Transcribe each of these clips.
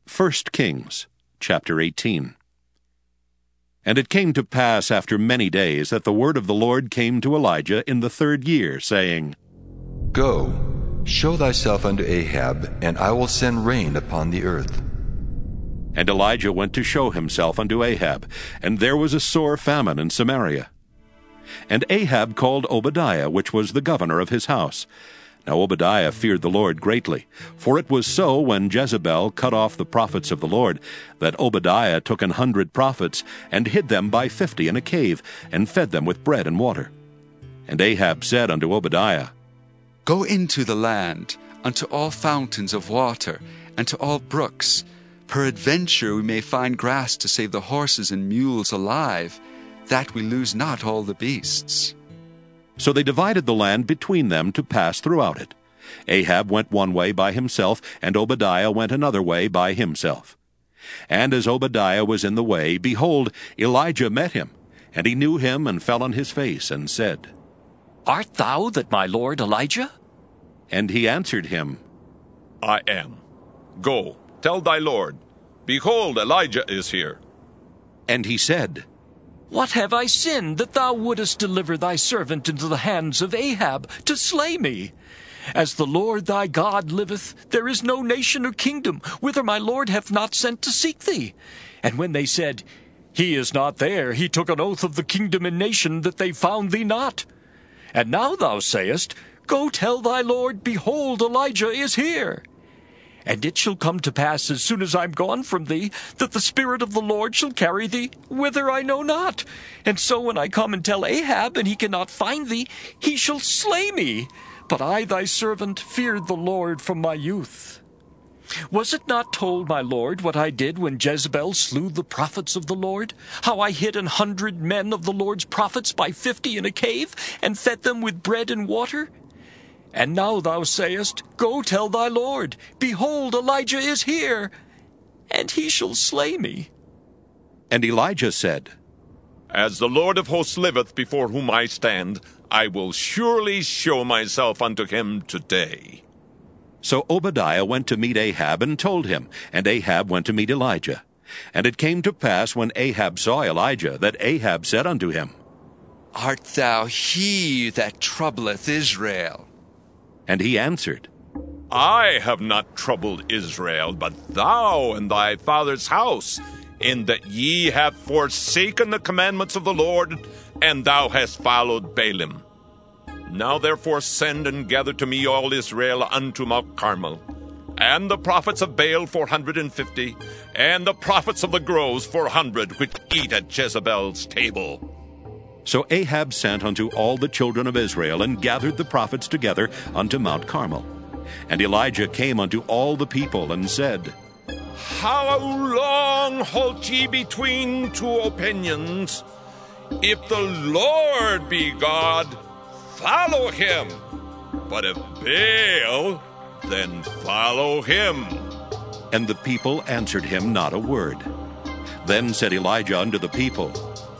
1 Kings, chapter 18. And it came to pass after many days that the word of the Lord came to Elijah in the 3rd year, saying, Go, show thyself unto Ahab, and I will send rain upon the earth. And Elijah went to show himself unto Ahab, and there was a sore famine in Samaria. And Ahab called Obadiah, which was the governor of his house. Now Obadiah feared the Lord greatly, for it was so when Jezebel cut off the prophets of the Lord, that Obadiah took 100 prophets, and hid them by 50 in a cave, and fed them with bread and water. And Ahab said unto Obadiah, Go into the land, unto all fountains of water, and to all brooks. Peradventure we may find grass to save the horses and mules alive, that we lose not all the beasts. So they divided the land between them to pass throughout it. Ahab went one way by himself, and Obadiah went another way by himself. And as Obadiah was in the way, behold, Elijah met him. And he knew him, and fell on his face, and said, Art thou that my lord Elijah? And he answered him, I am. Go, tell thy lord, behold, Elijah is here. And he said, What have I sinned, that thou wouldest deliver thy servant into the hands of Ahab, to slay me? As the Lord thy God liveth, there is no nation or kingdom, whither my Lord hath not sent to seek thee. And when they said, He is not there, he took an oath of the kingdom and nation, that they found thee not. And now thou sayest, Go tell thy Lord, behold, Elijah is here. And it shall come to pass, as soon as I am gone from thee, that the Spirit of the Lord shall carry thee whither I know not. And so when I come and tell Ahab, and he cannot find thee, he shall slay me. But I, thy servant, feared the Lord from my youth. Was it not told, my lord, what I did when Jezebel slew the prophets of the Lord? How I hid 100 men of the Lord's prophets by 50 in a cave, and fed them with bread and water? And now thou sayest, Go tell thy Lord, behold, Elijah is here, and he shall slay me. And Elijah said, As the Lord of hosts liveth, before whom I stand, I will surely show myself unto him today. So Obadiah went to meet Ahab, and told him, and Ahab went to meet Elijah. And it came to pass, when Ahab saw Elijah, that Ahab said unto him, Art thou he that troubleth Israel? And he answered, I have not troubled Israel, but thou and thy father's house, in that ye have forsaken the commandments of the Lord, and thou hast followed Baalim. Now therefore send and gather to me all Israel unto Mount Carmel, and the prophets of Baal 450, and the prophets of the groves 400, which eat at Jezebel's table. So Ahab sent unto all the children of Israel, and gathered the prophets together unto Mount Carmel. And Elijah came unto all the people, and said, How long halt ye between two opinions? If the Lord be God, follow him. But if Baal, then follow him. And the people answered him not a word. Then said Elijah unto the people,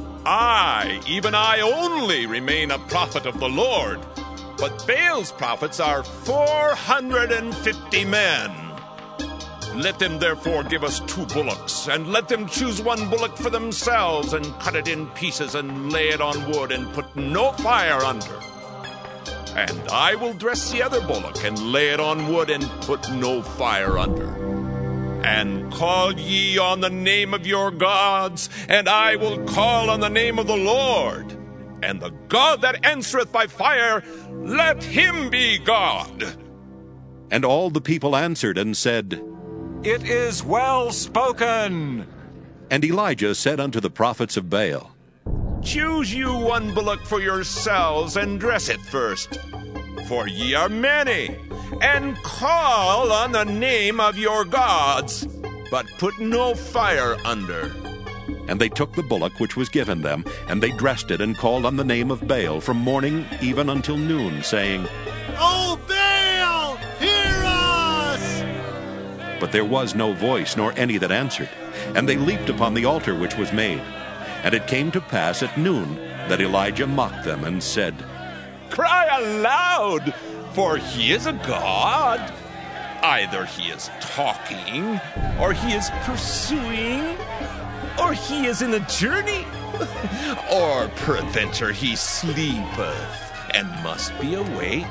I, even I only, remain a prophet of the Lord, but Baal's prophets are 450 men. Let them therefore give us 2 bullocks, and let them choose 1 bullock for themselves, and cut it in pieces, and lay it on wood, and put no fire under. And I will dress the other bullock, and lay it on wood, and put no fire under. And call ye on the name of your gods, and I will call on the name of the Lord. And the God that answereth by fire, let him be God. And all the people answered and said, It is well spoken. And Elijah said unto the prophets of Baal, Choose you 1 bullock for yourselves, and dress it first, for ye are many, and call on the name of your gods, but put no fire under. And they took the bullock which was given them, and they dressed it, and called on the name of Baal from morning even until noon, saying, O Baal, hear us! But there was no voice, nor any that answered. And they leaped upon the altar which was made. And it came to pass at noon that Elijah mocked them, and said, Cry aloud, for he is a god. Either he is talking, or he is pursuing, or he is in a journey, or peradventure he sleepeth, and must be awake.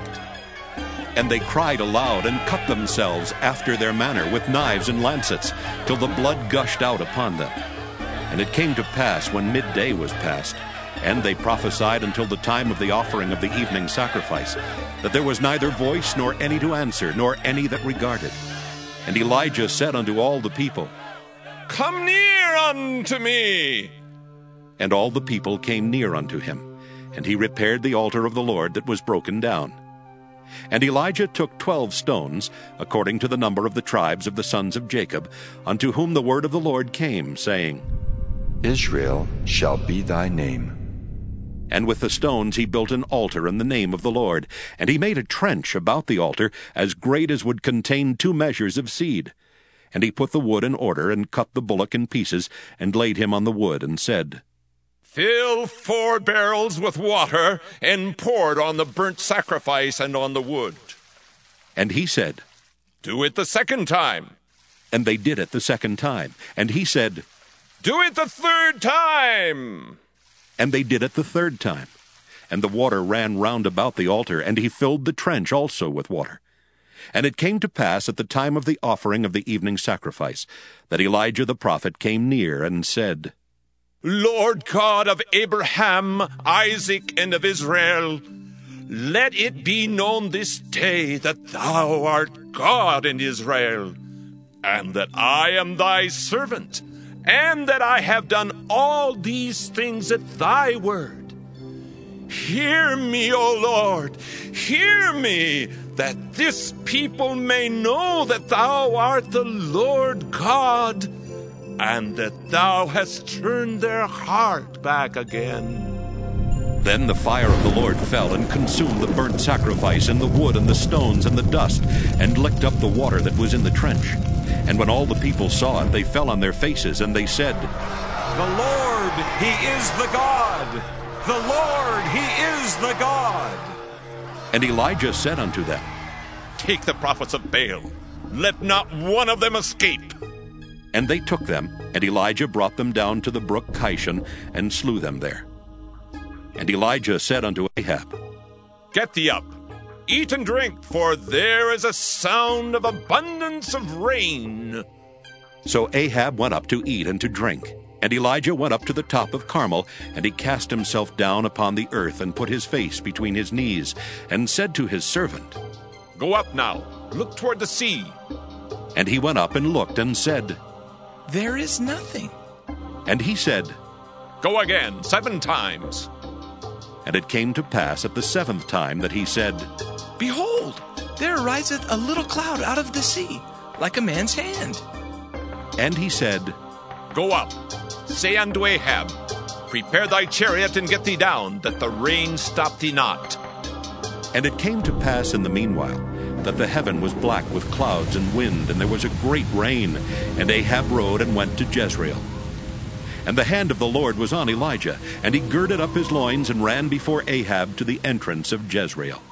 And they cried aloud, and cut themselves after their manner with knives and lancets, till the blood gushed out upon them. And it came to pass, when midday was past, and they prophesied until the time of the offering of the evening sacrifice, that there was neither voice nor any to answer, nor any that regarded. And Elijah said unto all the people, Come near unto me. And all the people came near unto him, and he repaired the altar of the Lord that was broken down. And Elijah took 12 stones, according to the number of the tribes of the sons of Jacob, unto whom the word of the Lord came, saying, Israel shall be thy name. And with the stones he built an altar in the name of the Lord, and he made a trench about the altar, as great as would contain 2 measures of seed. And he put the wood in order, and cut the bullock in pieces, and laid him on the wood, and said, Fill 4 barrels with water, and pour it on the burnt sacrifice and on the wood. And he said, Do it the 2nd time. And they did it the 2nd time. And he said, Do it the 3rd time. And they did it the 3rd time. And the water ran round about the altar, and he filled the trench also with water. And it came to pass at the time of the offering of the evening sacrifice, that Elijah the prophet came near, and said, Lord God of Abraham, Isaac, and of Israel, let it be known this day that thou art God in Israel, and that I am thy servant, and that I have done all these things at thy word. Hear me, O Lord, hear me, that this people may know that thou art the Lord God, and that thou hast turned their heart back again. Then the fire of the Lord fell, and consumed the burnt sacrifice, and the wood, and the stones, and the dust, and licked up the water that was in the trench. And when all the people saw it, they fell on their faces, and they said, The Lord, he is the God! The Lord, he is the God! And Elijah said unto them, Take the prophets of Baal, let not one of them escape. And they took them, and Elijah brought them down to the brook Kishon, and slew them there. And Elijah said unto Ahab, Get thee up, eat and drink, for there is a sound of abundance of rain. So Ahab went up to eat and to drink. And Elijah went up to the top of Carmel, and he cast himself down upon the earth, and put his face between his knees, and said to his servant, Go up now, look toward the sea. And he went up and looked, and said, There is nothing. And he said, Go again 7 times. And it came to pass at the 7th time that he said, Behold, there ariseth a little cloud out of the sea, like a man's hand. And he said, Go up, say unto Ahab, Prepare thy chariot and get thee down, that the rain stop thee not. And it came to pass in the meanwhile, that the heaven was black with clouds and wind, and there was a great rain. And Ahab rode and went to Jezreel. And the hand of the Lord was on Elijah, and he girded up his loins and ran before Ahab to the entrance of Jezreel.